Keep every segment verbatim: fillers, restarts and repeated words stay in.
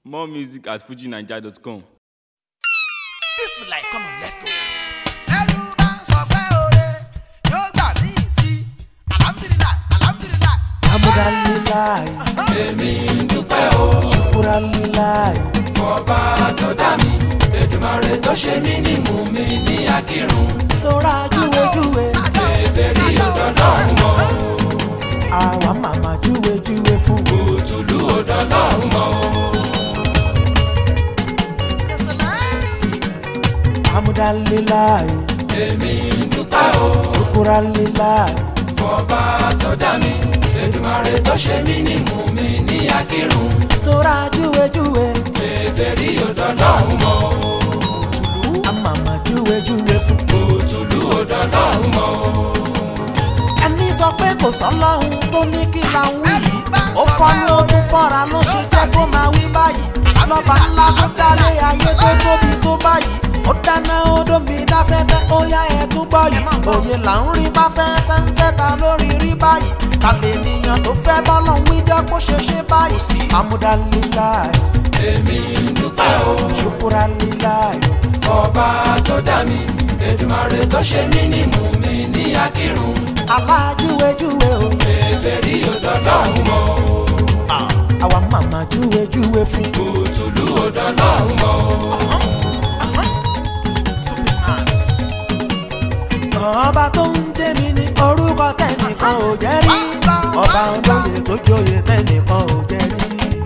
More music at fuji naija dot com. Bismillah, come on, let's go. Ẹrú bá ń sọ pé oore yóò gbà mí sí. Alhamdulillah, alhamdulillah. Alhamdulillah. Èmi ń dúpẹ́ o. Shukuralillah. Fọba tó dá mi, Èdùmàrè tó ṣe mí ní mùmí ní akírun. Tora júwejúwe. Èfèrí ọ̀dọ́lọ́hún mọ́. Àwa màmá júwejúwe fún. Òtúlú ọ̀dọ́lọ́hún mọ́. Alhamdulillah. Èmi ń dúpẹ́ o. Shukuralillah. Fọba tó dá mi, Èdùmàrè tó ṣe mí ní mùmí ní akírun. Tora júwejúwe. Èfèrí ọ̀dọ́lọ́hún mọ́. Àmàmà júwejúwe fún. Òtúlú ọ̀dọ́lọ́hún mọ́. Ẹni sọ pé kò sọ́lọ́hun tó ní kí la ń wí yìí. Ó fọ́nú ojú fọ́ra ló ṣe jẹ́ kó máa wí báyìí. Lọ́ba ńlá tó dálé ayé tó tóbi tó báyìí. Ó dáná odò mi dáfẹ́fẹ́ ó yá ẹ̀ tún gbọ́ yìí. Òye là ń rí bá fẹ́fẹ́ ń fẹ́ ta lórí rí báyìí. Ta lè níyàn tó fẹ́ bọ́lọ̀ ń wíjọ́ kó ṣe ṣe báyìí. Alhamdulillah. Èmi ń dúpẹ́ o. Shukuralillah. Fọba tó dá mi, Èdùmàrè tó ṣe mí ní mùmí ní akírun. Alájúwejúwe o. Èfèrí ọ̀dọ́lọ́hún mọ́. Àwa màmá júwejúwe fún. Òtúlú ọ̀dọ́lọ́hún mọ́. Ọba tó ń jẹ́ mi ní orúkọ tẹ́nìkan ò jẹ́ rí. Ọba olóyè tó joyè tẹ́nìkan ò jẹ́ rí.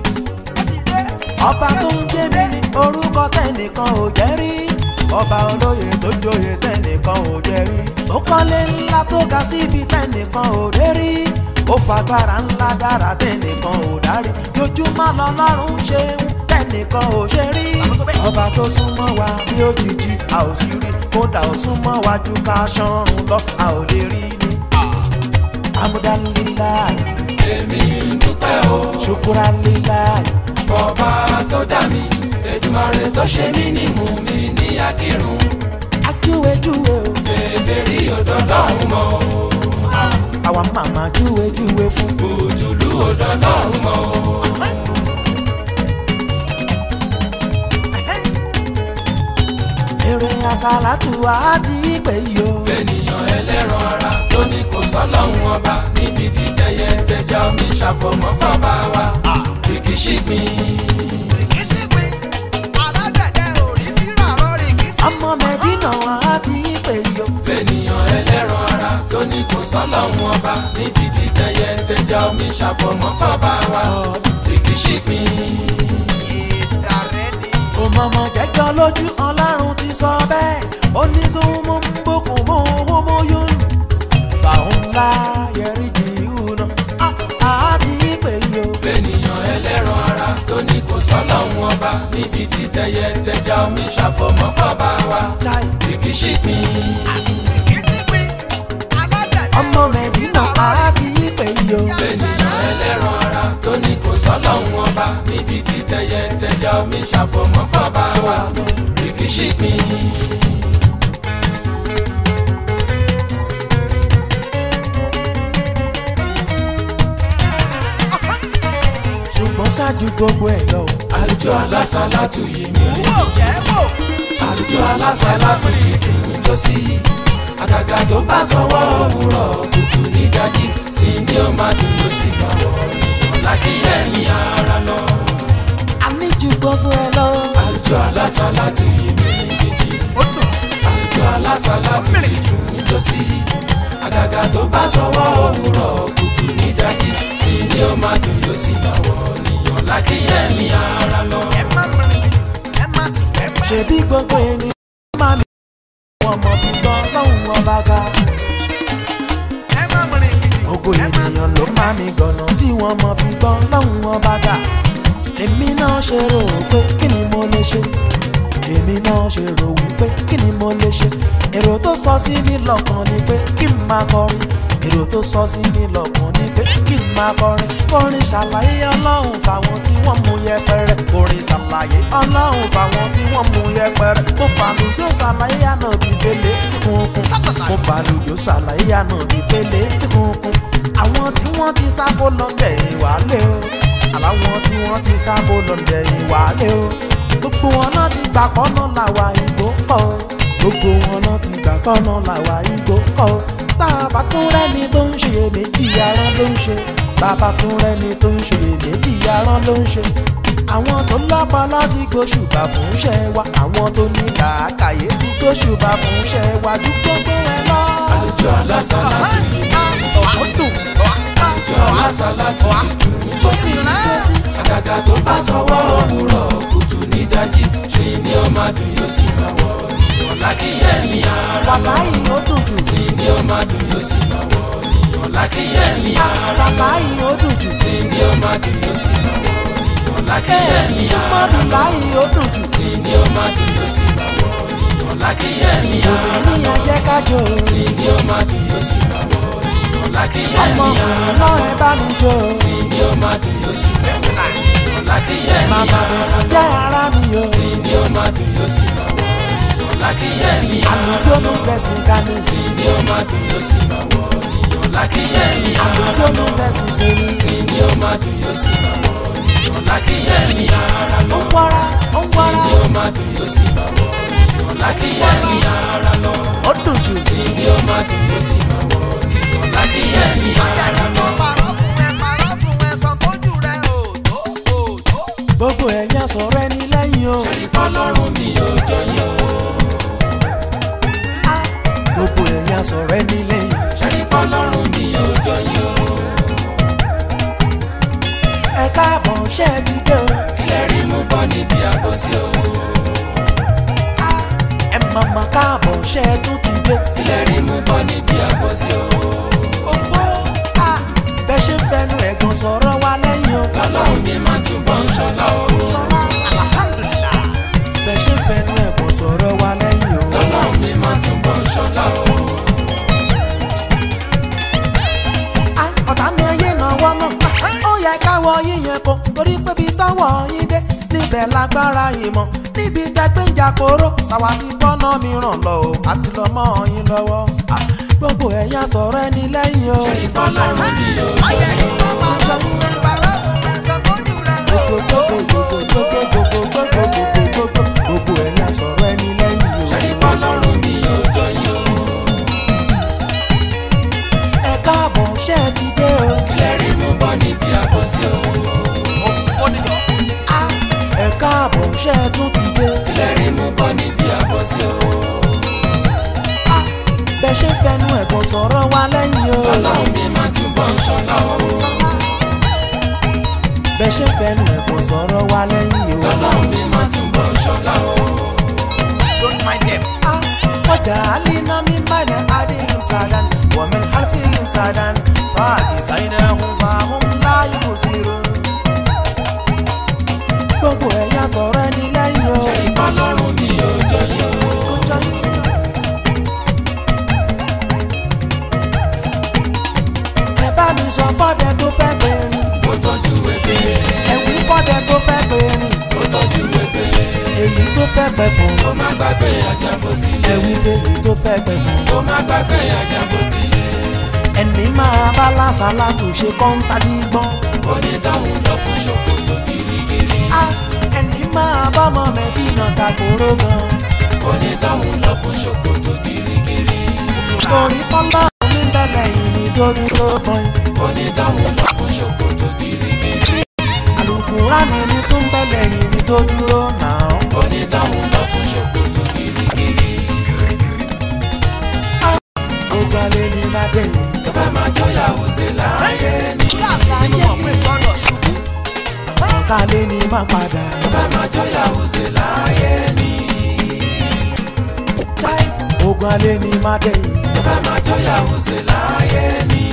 Ọba tó ń jẹ́ mi ní orúkọ tẹ́nìkan ò jẹ́ rí. Ọba olóyè tó joyè tẹ́nìkan ò jẹ́ rí. Ó kọ́lé ńlá tó ga síbi tẹ́nìkan ò dé rí. Ó fagbára ńlá dára tẹ́nìkan ò dárí. Jojúmọ́ lọ́lọ́run ṣe ń tẹ́nìkan ò ṣe rí. Ọba tó súnmọ́ wa bí òjijì a ò sì rí. Kódà ó súnmọ́ wa ju ká ṣọ́run lọ a ò lè rí ni. Alhamdulillah. Èmi ń dúpẹ́ o. Shukuralillah. Fọba tó dá mi, Èdùmàrè tó ṣe mí ní mùmí ní akírun. Ajúwejúwe o. Èfèrí ọ̀dọ́lọ́hún mọ́. Àwa màmá júwejúwe fún. Òtúlú ọ̀dọ́lọ́hún mọ́. Èrè àsálàtù àti ìpè yìí o. Ènìyàn ẹlẹ́ran ara tó ní kò sọ́lọ́hún ọba níbi tí tẹyẹ tẹja omi ṣàfọ̀mọ́ fọ́ba wa. Kìkì ṣìgbìn. Ọmọ Mẹ́dínà àti ìpè yìí o. Ènìyàn ẹlẹ́ran ara tó ní kò sọ́lọ́hún ọba níbi tí tẹyẹ tẹja omi ṣàfọ̀mọ́ fọ́ba wa. Kìkì ṣìgbìn. Òmọ̀mọ̀ jẹ́jọ́ lójú Ọlọ́run ti sọ bẹ́ẹ̀. Ó ní súnmọ́ ń bókun mọ́ owó yún. Fàún ńlá yẹrí jì ìhùnà. Àti ìpè yìí o. Ènìyàn ẹlẹ́ran ara tó ní kò sọ́lọ́hún ọba níbi tí tẹyẹ tẹja omi ṣàfọ̀mọ́ fọ́ba wa. Kìkì ṣìgbìn. Ọmọ Mẹ́dínà àti ìpè yìí o. Ènìyàn ẹlẹ́ran ara tó ní kò sọ́lọ́hún ọba níbi tí tẹyẹ tẹja omi ṣàfọ̀mọ́ fọ́ba wa. Kìkì ṣìgbìn. Ṣùgbọ́n ṣáájú gbogbo ẹ̀ lọ. Àlùjọ alásàlátù yìí mi rí kìkì. Àlùjọ alásàlátù yìí dùn ún jó sí. Àgàgà tó bá sọwọ́ òwúrọ̀ kùtù nídàjí. Sí ni ó máa dùn ló sì bá wọ̀ nìyàn lákìyẹ́ ní ara lọ. A ní ju gbogbo ẹ̀ lọ. Àlùjọ alásàlátù yìí mi rí kìkì. Àlùjọ alásàlátù yìí dùn ún jó sí. Àgàgà tó bá sọwọ́ òwúrọ̀ kùtù nídàjí. Sí ni ó máa dùn yóò sì bá wọ̀ nìyàn lákìyẹ́ ní ara lọ. Ṣebí gbogbo ènìyàn máa mi wọ́n mọ̀ fi gbọ́ lọ́hùn ọba ga. Gbogbo ènìyàn ló máa mi gbọ̀nà tí wọ́n mọ̀ fi gbọ́ lọ́hùn ọba ga. Èmi náà ṣe rò pé kí ni mo lè ṣe. Èmi náà ṣe rò wípé kí ni mo lè ṣe. Èrò tó sọ sí mi lọ́kàn ni pé kí n máa kọrin. Èrò tó sọ sí mi lọ́kàn ni pé kí n máa kọrin. Orin ṣàlàyé Ọlọ́run fáwọn tí wọ́n mú yẹpẹrẹ. Orin ṣàlàyé Ọlọ́run fáwọn tí wọ́n mú yẹpẹrẹ. Mo fàlùjọ ṣàlàyé ànábì fèlè tí kùnkùn. Mo fàlùjọ ṣàlàyé ànábì fèlè tí kùnkùn. Àwọn tí wọ́n ti sáfó lọ́ndẹ̀ ìwálé o. àláwọn tí wọ́n ti sábò lọ́ndẹ̀ ìwálé o gbogbo wọn náà ti gbà kọ́nà làwà ìgbó kọ́ o gbogbo wọn náà ti gbà kọ́nà làwà ìgbó kọ́ o tá a bá tún rẹ́ni tó ń ṣe méjì arán ló ń ṣe bàbá tún rẹ́ni tó ń ṣe méjì arán ló ń ṣe àwọn tó lọ́pọlọ ti gbóṣùbà fún iṣẹ́ wa àwọn tó ní làákàyè ti gbóṣùbà fún iṣẹ́ wa ju gbogbo ẹ lọ. àlejò alásàlátù yìí ó dùn àlejò alásàlátù yìí dùn tó sí àgàgà tó bá sọwọ́ òwúrọ̀ kùtù nídàjí sí ni ó máa dùn yóò sì máa wọ̀ níyàn lákìyẹ́ ní ara lọ wàláyé ó dùn jù sí ni ó máa dùn yóò sì máa wọ̀ níyàn lákìyẹ́ ní ara lọ wàláyé ó dùn jù sí ni ó máa dùn yóò sì máa wọ̀ níyàn lákìyẹ́ ní ara lọ láyé ó dùn jù sí ni ó máa dùn yóò sì máa wọ̀ níyàn lákìyẹ́ ní ara lọ òmìnira jẹ́ kájọ sí ni ó máa dùn yóò sì máa wọ̀ níyàn lákìyẹ́ ní ọmọkùnrin ara náà lọ ẹ bá mi jó sí ni ó máa dùn yóò sì máa wọ̀ níyàn lákìyẹ́ ní màmá ara bẹ̀sì lọ jẹ́ ara mi o sí ni ó máa dùn yóò sì máa wọ̀ níyàn lákìyẹ́ ní ara àlùjọ lọ mi bẹ̀sì kánú sí ni ó máa dùn yóò sì máa wọ̀ níyàn lákìyẹ́ ní ara àlùjọ mi lọ bẹ̀sì sẹ́ni sí ni ó máa dùn yóò sì máa wọ̀ níyàn lákìyẹ́ ní ara ó lọ ń wọ́ra ó ń sí wọ́ra ni ó máa dùn yóò sì máa wọ̀ níyàn lákìyẹ́ ní ara lọ ó dùn jù sí ni ó máa dùn yóò sì máa wọ̀ níyàn lákìyẹ́ ní ara lọ. gbogbo ẹ̀yàn sọ̀rọ̀ ẹni lẹ́yìn o ṣèlípọ̀ lọ́rùn mi ò jọyọ̀ gbogbo ẹ̀yàn sọ̀rọ̀ ẹni lẹ́yìn ṣèlípọ̀ lọ́rùn mi ò jọyọ̀ ẹ káàbọ̀ ṣẹ́ ẹ ti dé o kílẹ̀ rí mú bọ́ níbi àbọ̀sí o ẹ màmá káàbọ̀ ṣẹ́ ẹ tún ti dé kílẹ̀ rí mú bọ́ níbi àbọ̀sí o òfò bẹ́ ṣe ń fẹnu ẹ̀gàn sọ̀rọ̀ wa lẹ́yìn o lọ́lọ́run mi máa túbọ̀ ń ṣọlá o bẹ́ ṣe ń fẹnu ẹ̀gàn sọ̀rọ̀ wa lẹ́yìn o lọ́lọ́run mi máa túbọ̀ ń ṣọlá o ọ̀tá mi ayé náwó náà ó yẹ káwọ yíyan kó torí pé bí táwọ̀ yín dé níbẹ̀ lágbára ìmọ̀ níbi tẹgbẹ́ ń jàkóró tàwa ti bọ́nà mìíràn lọ o àti lọ mọ́ yín lọ́wọ́ gbogbo ẹ̀yà sọ̀rọ̀ ẹni lẹ́yìn o. ṣèlípọ̀ lọ́rùn mi ò jọyọ̀ gbogbo ẹ̀yà sọ̀rọ̀ ẹni lẹ́yìn o. ṣèlípọ̀ lọ́rùn mi ò jọyọ̀ ẹ káàbọ̀ ṣẹ́ ẹ ti dé o. kílẹ̀ rí mú bọ́ níbi àbọ̀sí o ẹ káàbọ̀ ṣẹ́ ẹ tún ti dé. kílẹ̀ rí mú bọ́ níbi àbọ̀sí o bẹ́ ṣe ń fẹnu ẹ̀gàn sọ̀rọ̀ wa lẹ́yìn o. lọ́lọ́run mi máa túbọ̀ ń ṣọlá o bẹ́ ṣe ń fẹnu ẹ̀gàn sọ̀rọ̀ wa lẹ́yìn o. lọ́lọ́run mi máa túbọ̀ ń ṣọlá o. وجعلنا من بين أيديهم سدا ومن خلفهم سدا فأغشيناهم فهم لا يبصرون. gbogbo ẹ̀yà sọ̀rọ̀ ẹni lẹ́yìn o. ṣèlípọ̀ lọ́rùn mi ò jọyọ̀ kó jọ yín. ẹ bá mi sọ fọ́dẹ tó fẹ́ pè ní. ó tọ́jú ẹgbẹ́ ẹ̀wí fọ́dẹ tó fẹ́ pè ní. ó tọ́jú ẹgbẹ́ èyí tó fẹ́ pẹ́ fún. ó má gbàgbé àjàbọ̀ sílé ẹ̀wí fèyí tó fẹ́ pẹ́ fún. ó má gbàgbé àjàbọ̀ sílé ẹni máa bá lásàlá tó ṣe kọ́ńtà dígbọ́n. onítọ̀hún lọ fún ṣòkòtò kirikiri ẹni máa bá ọmọ mẹ́dínà dàgbòrò gan. onítọ̀hún lọ fún ṣòkòtò kirikiri torí kọ́lá mi bẹ̀rẹ̀ yìí ní torí tó kàn. onítọ̀hún lọ fún ṣòkòtò kirikiri Àlùkùránì ni tó ń bẹ̀rẹ̀ yìí ní tó dúró náà. onítọ̀hún lọ fún ṣòkòtò kirikiri gbogbo alẹ́ ní má dé yìí. tó fẹ́ máa jọyàwó ṣe láàyè ní ọ̀tá alẹ́ ní má padà. tó fẹ́ máa jọyàwó ṣe láàyè ní ogun alẹ́ ní má dé yìí. tó fẹ́ máa jọyàwó ṣe láàyè ní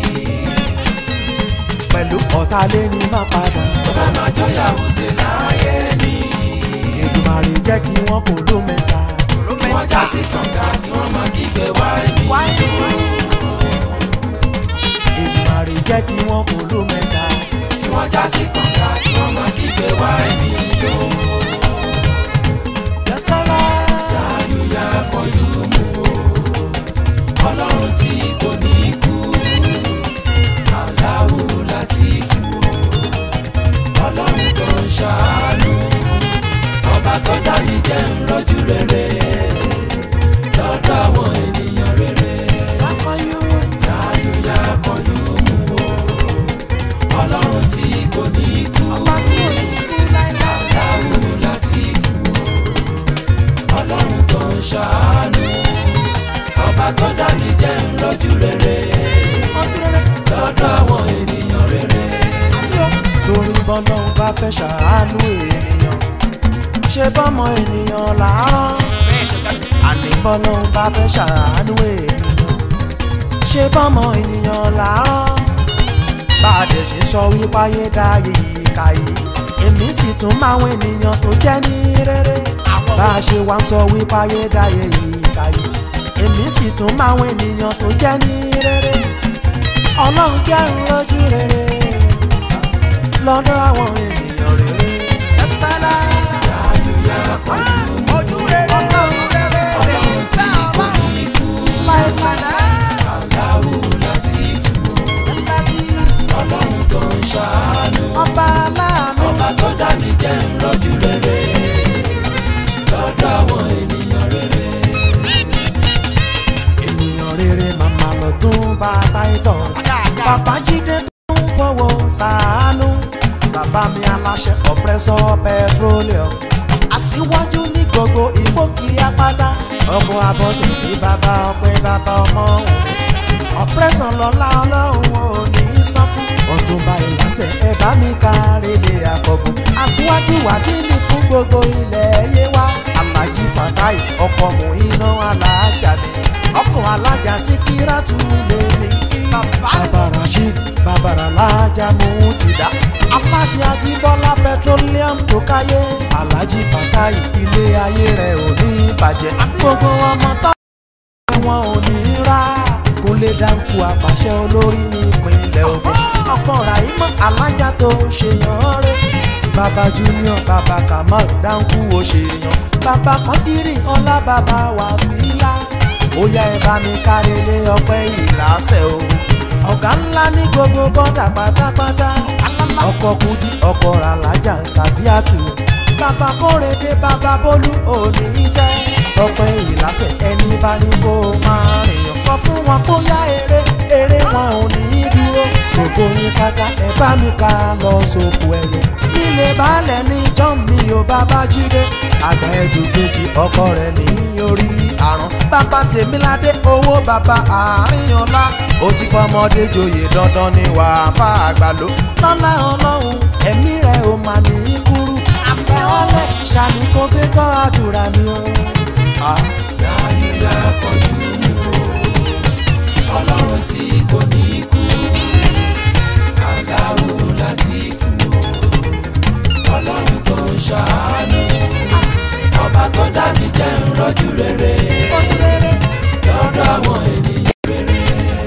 pẹ̀lú ọ̀tá alẹ́ ní má padà. tó fẹ́ máa jọyàwó ṣe láàyè ní Èdùmàrè jẹ́ kí wọ́n kò ló mẹ́ta. kí wọ́n já sí kànga kí wọ́n máa kígbe wáìnì Èdùmàrè jẹ́ kí wọ́n kò ló mẹ́ta. kí wọ́n já sí kànga kí wọ́n máa kígbe wáìnì Yasala. yáyúyá kọjú mú o ọlọ́run tí kò ní kú Allahu Latifu jẹ́ ń rọ́jú rere lọ́dọ̀ àwọn ènìyàn rere. Yáyúyá kọjú mú o ọlọ́run tí kò ní kú. Allahu Latifu ọlọ́run tó ń ṣàánú. Ọba tó dá mi jẹ́ ń rọ́jú rere lọ́dọ̀ àwọn ènìyàn rere. Torí bọ́lọ́run bá fẹ́ ṣàánú ènìyàn ṣe bọ́mọ ènìyàn làárọ̀. Àní bọ́lọ́run bá fẹ́ ṣàánú ènìyàn ṣe bọ́mọ ènìyàn làárọ̀. Bá a dẹ̀ ṣe sọ wípé ayé dáyé ìka yìí èmi sì tún máwọn ènìyàn tó jẹ́ ní rere. Bá a ṣe wá ń sọ wípé ayé dáyé ìka yìí èmi sì tún máwọn ènìyàn tó jẹ́ ní rere. Ọlọ́run jẹ́ ń rọ́jú rere lọ́dọ̀ àwọn ènìyàn rere. Ẹ̀sálà Yáyúyá kọjú mú ojú rere ọlọ́run rere ọlọ́run tí kò ní kú. láìsàlá Allahu Latifu ọlọ́run tó ń ṣàánú. ọba aláàánú. Ọba tó dá mi jẹ́ ń rọ́jú rere lọ́dọ̀ àwọn ènìyàn rere. Ènìyàn rere màmá lọ tún bá Titus. Bàbá Jídé tó ń fọwọ́ ṣàánú. Bàbá mi aláṣẹ Oppressor Petroleum. Aṣíwájú ní gbogbo ìgbòkì apáta. Ọkọ̀ abọ́sẹ̀ ní bàbá ọpẹ́ bàbá ọmọ òun. Oppressor lọ́lá ọlọ́run ò ní sọ́kù. Ọ̀túnba Ìlàsẹ̀ ẹ bá mi kárẹ̀lẹ̀ àkọ́gùn. Aṣíwájú wàdíìnì fún gbogbo ilẹ̀ yé wa. Alájí Fatai ọkọ̀ mú iná alájà mi. Ọkọ̀ alájà Síkírátù lè mi kí. Bàbá Rasheed bàbá alájà Mujida. Aláṣẹ Ajíbọ́lá Petroleum tó káyé. Alájí Fatai ilé ayé rẹ̀ ò ní bàjẹ́. Gbogbo ọmọ tó wọn ò ní rà. Kúnlé Dáńkù àpàṣẹ olórí ní ìpínlẹ̀ Ògùn. Ọkọ̀ Ràímọ̀ alájà tó ṣèyàn rẹ̀. Bàbá Junior bàbá Kamal Dáńkù ó ṣèyàn. Bàbá Kọ́dírì ọlá bàbá Wàsílà. Ó yá ẹ bá mi kárẹ̀lẹ̀ ọpẹ́ Ìlàsẹ̀ o. Ọ̀gá ńlá ní gbogbo bọ́dà pátápátá. Ọkọ̀ Kúdí ọkọ̀ Alájà Sàdíàtù. Bàbá Kórèdé bàbá Bólú òní tẹ́. Ọpẹ́ Ìlàsẹ̀ ẹni bá ní kó máa rìnyàn. Sọ fún wọn kó yá eré eré wọn ò ní dúró. Gbogbo yín pátá ẹ bá mi ká lọ sóko ẹyẹ. Nílé baálẹ̀ ní John mi ò bàbá Jídé. Àgbà ẹ̀dù kejì ọkọ rẹ̀ ní orí àrùn. Bàbá Tèmiládé owó bàbá Àríyànlá. Ó ti fọmọdé joyè dandan ní wàá fà àgbà ló. Lọ́lá Ọlọ́run ẹ̀mí rẹ̀ ò mà ní kúrú. Àbẹ̀ ọlẹ̀ ṣàní kó gbé tọ́ àdúrà mi o. Yáyúyá kọjú mú o ọlọ́run tí kò ní kú. Allahu Latifu ọlọ́run tó ń ṣàánú. Ọba tó dá mi jẹ́ ń rọ́jú rere lọ́dọ̀ àwọn ènìyàn rere.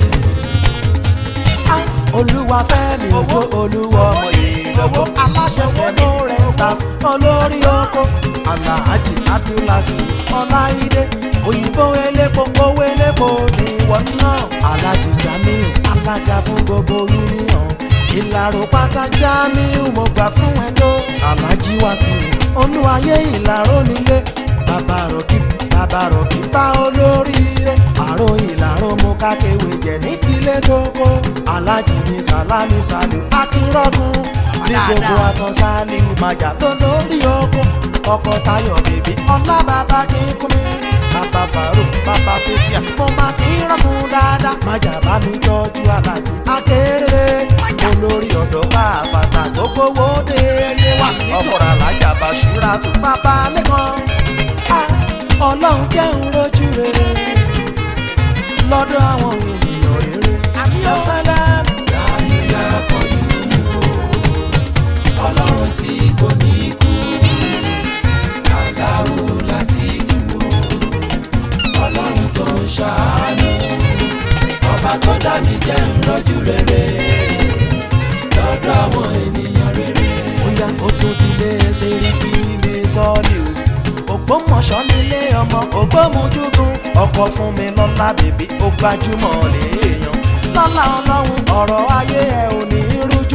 Olúwa fẹ́mi owó olúwa ọmọ ìlọ́wọ́. Aláṣẹ fẹ́mi rẹ̀ ta olórí oko. Alhaji Abdulaziz Ọláìdé. Òyìnbó elépo owó elépo ní ìwọ̀n náà. Alhaji Jamiu alága fún gbogbo union. Ìlàró pátá Jamiu mo gbà fún ẹ tó. Alhaji Wasiu olúwayé Ìlàró nílé. Bàbá Rọ̀kì bàbá Rọ̀kì bá olóríire. Àrò Ìlàró mo kákéwé jẹ ní tilé tókó. Alhaji ní Sàlámì Sàlù Akínrọ́gùn. Ní gbogbo àtàn Sàlù Màjà tó lórí oko. Ọkọ̀ Táyọ̀ bèbí ọlá bàbá kíkúnmi. Bàbá Farouk bàbá Fetia mo máa kí rọ́gùn dáadáa. Májà bá mi tọ́jú Alhaji Akérèlé. Olórí ọ̀dọ́ bá bàtà gbogbo wo dé yé wa. Ọkọ̀ Alájà Bàṣírátù bàbá Lẹ́kàn. Ọlọ́run jẹ́ ń rojú rere lọ́dọ̀ àwọn ènìyàn rere. Àmín. Yáyúyá kọjú mú o ọlọ́run tí kò ní kú. Allahu Latifu ọlọ́run tó ń ṣàánú. Ọba tó dá mi jẹ́ ń rọ́jú rere lọ́dọ̀ àwọn ènìyàn rere. Bóyá ó tún dilé Sẹ́ríkì mi sọ́ọ̀lì o. Ògbómọ̀ṣọ́ nílé ọmọ Ògbómojúgun. Ọkọ fún mi lọ́lá bèbí ó gbajúmọ̀ léèyàn. Lọ́lá Ọlọ́run ọ̀rọ̀ ayé ẹ ò ní rújú.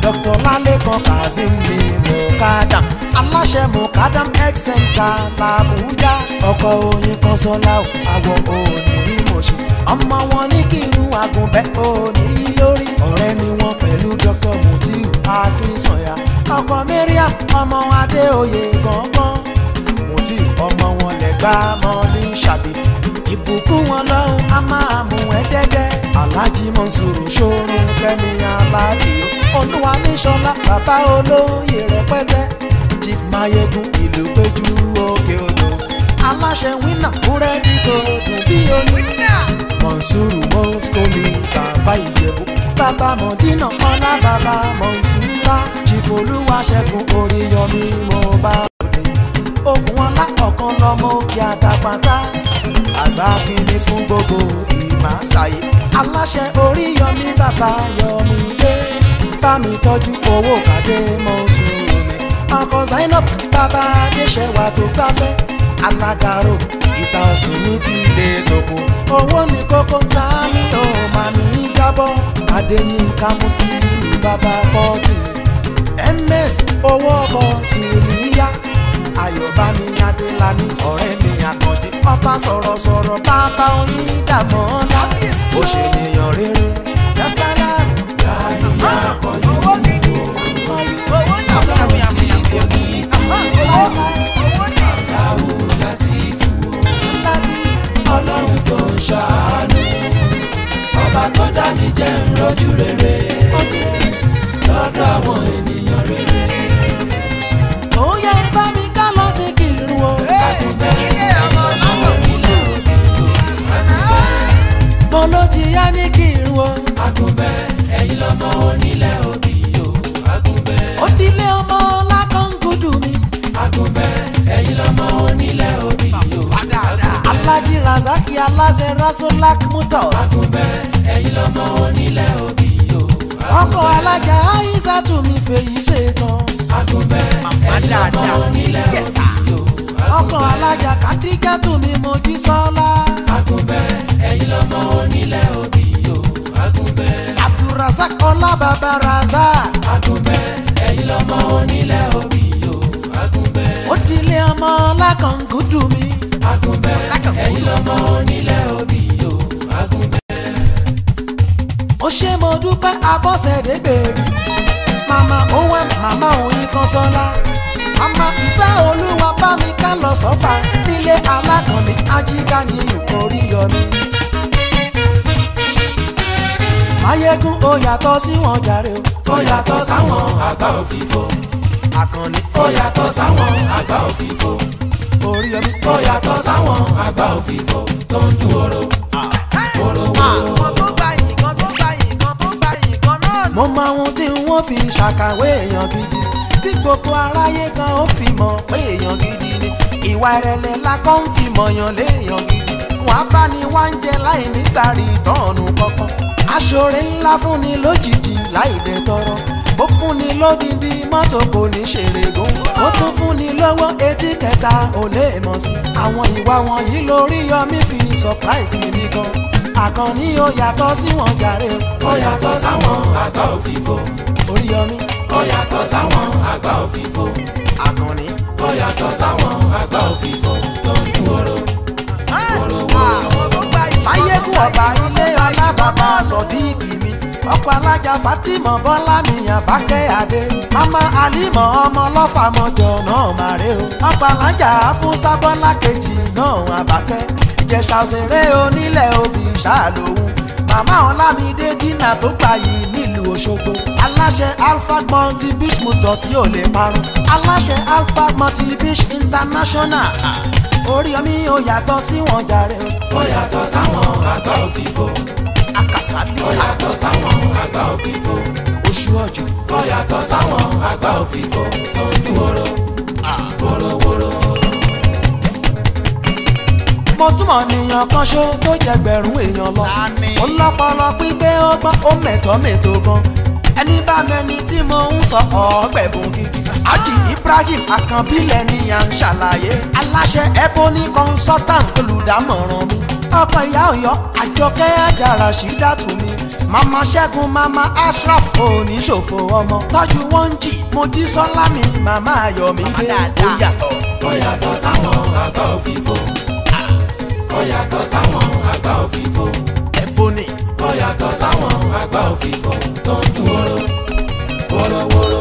Doctor Lalekan Kazeem mi Mukadam aláṣẹ Mukadam health center l'Abuja ọkọ Oyin Kọ́nsọ́lá àwọ̀ òní mọ̀ṣẹ́ ọmọ wọn ní kírun àgùnbẹ́ òní lórí ọ̀rẹ́ ni wọ́n pẹ̀lú Doctor Mutiu Akinsanya ọkọ Mariam ọmọ Adéoyè gangan Mutiu ọmọ wọn lẹ́gbà mọ́ ní ṣàbí ìbùkún wọn lọ́hùn á máa mú ẹ dẹ́dẹ́ Alhaji Monsuru Ṣòrun Kẹ́mi Aládìo Olúwa níṣọlá bàbá olóyè rẹpẹtẹ Chief Mayegun ìlú péjú òkè odò aláṣẹ wínà búrẹ́dì tó dùn bí oyin Monsuru Moscow bàbá Ìjẹ̀bú bàbá Mọ̀dínà ọlá bàbá Monsura Chief Olúwaṣẹ́gun Oríyọmí mo bá òde ogun ọlá ọ̀kan lọ́mọ òkè àtàpàtà àgbà kìíní fún gbogbo ìmáṣáyé aláṣẹ Oríyọmí bàbá Yọmí dé bá mi tọ́jú owó kàdé Monsuru mi ọkọ̀ Zainab bàbá Adéṣẹ́wà tó gbáfẹ́ alágàrò ìta ọ̀sìn ní ti ilé tòkó owó ní kókó sáàmì ò máa ní jábọ́ Adéyínká Musiliu bàbá kọ́ọ̀dù ms owó ọkọ̀ sùnìyà Ayọ̀bámi Adélàní ọ̀rẹ́ mi àkànjí ọba sọ̀rọ̀sọ̀rọ̀ bàbá oyin dàmọ́ ńlá ó ṣe ènìyàn rere yasala láyé akọ̀yọ̀ owó gidi owó yàrá mi àmì àmì Allahu Latifu Ọlọ́run tó ń ṣàánú ọba tó dá mi jẹ́ ń rojú rere lọ́dọ̀ àwọn ènìyàn rere. ó yẹ bá mi ká lọ sí kírun o. ilé ọmọ náà nílé òbí yóò mo ló ti yá ní kírun o. Àgùnbẹ́ ẹ̀yin lọ́mọ onílé òbí yóò Àgùnbẹ́. ó dilé ọmọ lákàngúdù mi. Àgùnbẹ́ ẹ̀yin lọ́mọ onílé òbí yóò Alhaji Razaki aláṣẹ Rasolak Motors. Àgùnbẹ́ ẹ̀yin lọ́mọ onílé òbí yóò ọkọ̀ alájà Aisatu mi fèyí ṣetán. Àgùnbẹ́ ẹ̀yin lọ́mọ onílé òbí yóò ọkọ̀ alájà Kadijatu mi Mojísọ́lá. Àgùnbẹ́ ẹ̀yin lọ́mọ onílé òbí yóò Àgùnbẹ́. Abdulrasaq ọlá bàbá Razak. Àgùnbẹ́ ẹ̀yin lọ́mọ onílé òbí yóò Àgùnbẹ́. ó dilé ọmọ lákàngúdù mi. Àgùnbẹ́ ẹ̀yin lọ́mọ onílé òbí yóò Àgùnbẹ́. ó ṣe mo dúpẹ́ Abọ́sẹ̀dé bèbí màmá òwe màmá Oyin Kọ́nsọ́lá màmá ìfẹ́ Olúwa bá mi ká lọ sọ́fà nílé alákànní ajíká ní Oríyọmí. Máyégún ó yàtọ̀ sí wọn jàre o. Ó yàtọ̀ sáwọn àgbà òfìfo. Àkànní Ó yàtọ̀ sáwọn àgbà òfìfo. Oríyọmí. Ó yàtọ̀ sáwọn àgbà òfìfo tó ń dún oró. Oró oró. kan tó gba yìí kan tó gba yìí kan tó gba yìí kan náà. mo mọ ohun tí wọ́n fi ṣàkàwé èèyàn gidi tí gbogbo aráyé kan ó fi mọ̀ pé èèyàn gidi ni ìwà ìrẹ̀lẹ̀ la kọ́ ń fi mọ̀yàn léèyàn gidi wọ́n á bá ní wá ń jẹ láì nígbàrí ìtọ́nù kankan aṣọre ńlá fúnni lójijì láì dẹ̀ tọrọ ó fúnni lódìdí mọ́tò kò ní ṣeré gún ó tún fúnni lọ́wọ́ etí kẹta ò lè mọ̀ sí àwọn ìwà wọ̀nyí lóríyọmí fi surprise mi gan Àkànní ó yàtọ̀ sí wọn jàre Ó yàtọ̀ sáwọn àgbà òfìfo. Oríyọmí. Ó yàtọ̀ sáwọn àgbà òfìfo. Àkànní. Ó yàtọ̀ sáwọn àgbà òfìfo tó ń dún oró. Oró oró. àwọn tó gba yìí kan tó Máyégún gba ọba yìí kan ilé tó gba ọlá yìí kan bàbá náà. Sọ̀díìkì mi ọkọ̀ alájà Fatima Bọ́lá mi Àbákẹ́ Adé mama Alimọ̀ ọmọ ọlọ́fàmọ́jọ náà màrè o ọkọ̀ alájà Afúnṣá Bọ́lá kejì náà Àbákẹ́ Ìjẹ̀ṣà òṣèré onílẹ̀ obì ṣàlòun màmá Ọlámídé dínà tó gbà yìí nílùú Òṣogbo aláṣẹ Alpha multi beach motor tí ò lè parun aláṣẹ Alpha multi beach international Oríyọmí ó yàtọ̀ sí wọn jàre o Ó yàtọ̀ sáwọn àgbà òfìfo. Àkàsálí Ó yàtọ̀ sáwọn àgbà òfìfo. oṣù ọjọ́. Ó yàtọ̀ sáwọn àgbà òfìfo tó ń dún oró. Oró oró. mo túmọ̀ nìyàn kan ṣó tó jẹgbẹ̀rún èèyàn lọ. ó lọ́pọlọ pípé ó gbọ́n ó mẹ̀tọ́ mẹ̀tọ́ gan. ẹni bá mẹni tí mo ń sọ ọ̀ọ́gbẹ̀bùn gidi. Haji Ibrahim Akànbílẹ̀ ni à ń ṣàlàyé. aláṣẹ Ebony consultant olùdámọ̀ràn mi. ọkọ ìyá Ọ̀yọ́ Àjọkẹ́ Àjàrà Ṣídàtù mi mama Ṣẹ́gun mama Ashraf oníṣòfò ọmọ tọ́jú wọn jì Mojísọ́lá mi mama Ayọ̀mídé ó yàtọ̀. ó yàtọ̀ sáwọn àgbà òfìfo. ó yàtọ̀ sáwọn àgbà òfìfo. Ebony ó yàtọ̀ sáwọn àgbà òfìfo tó ń dún wóró wórówóró.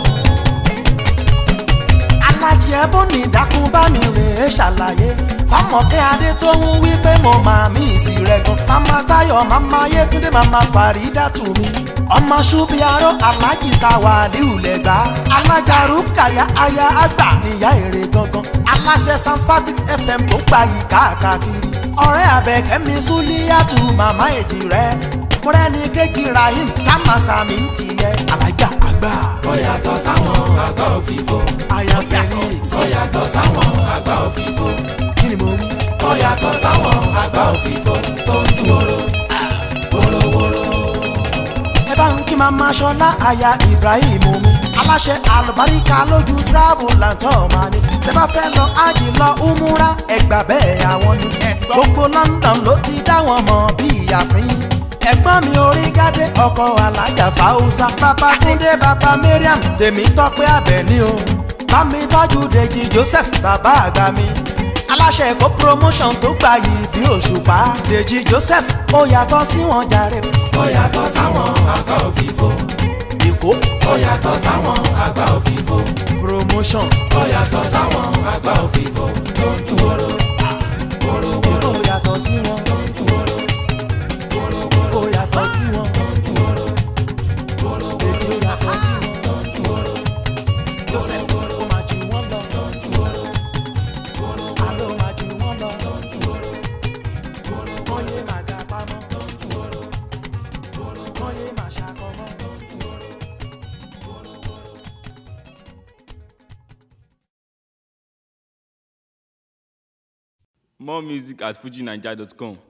Alájí Ebony dákun bá mi rè é ṣàlàyé fámọ̀kẹ́ adé tó ń wí pé mo máa mí ìsì rẹ̀ gan. mama Táyọ̀ mama Yétúndé mama Fàrídàtù mi ọmọ Ṣúbíaró Alájì Sàwálíù lẹ́gbà alájà Rúkàyà aya àgbà níyà èrè gangan aláṣẹ Sanfatic F M tó gbà yìí káàkiri ọ̀rẹ́ Àbẹ̀kẹ́mi Súlíyàtù màmá èjì rẹ̀ mọ́rẹ́ni kejì Rahim sámàsámi ń tiẹ̀ alájà àgbà. ó yàtọ̀ sáwọn àgbà òfìfo. aya Felix. ó yàtọ̀ sáwọn àgbà òfìfo. kí ni mo rí. ó yàtọ̀ sáwọn àgbà òfìfo tó ń dún wóró wórówóró. ẹ bá ń kí mama Ṣọlá aya Ibrahim mi aláṣẹ àlùbáríkà lójú travel and tour máa ní tẹ bá fẹ́ lọ ájì lọ umura ẹgbà bẹ́ẹ̀ àwọn ni gbogbo London ló ti dá wọn mọ̀ bí ìyàfin ẹ̀gbọ́n mi orí gádé ọkọ alájà Fáúsá bàbá Túndé bàbá Mariam tèmi Tọ́pẹ́ Àbẹ̀ní o bá mi tọ́jú Dèjì Joseph bàbá àgbà mi aláṣẹ Èkó promotion tó gbà yìí bí òṣùpá Dèjì Joseph ó yàtọ̀ sí wọn jàre. ó yàtọ̀ sáwọn àgbà òfìfo. Èkó ó yàtọ̀ sáwọn àgbà òfìfo. promotion ó yàtọ̀ sáwọn àgbà òfìfo tó ń dún wóró wórówóró. ó yàtọ̀ sí wọn tó ń dún wóró wórówóró. ó yàtọ̀ sí wọn tó ń dún wóró wórówóró. Dèjì yàtọ̀ sí wọn tó ń dún wóró Joseph ó máa jù wọ́n lọ tó ń dún wóró wórówóró. àlọ́ máa jù wọ́n lọ tó ń dún wóró wórówóró. wọ́n yé máa ga pamọ́ tó ń dún wóró wórówóró. wọ́n yé máa ṣàkọmọ́. tó ń dún wóró wórówóró. More music at fuji naija dot com.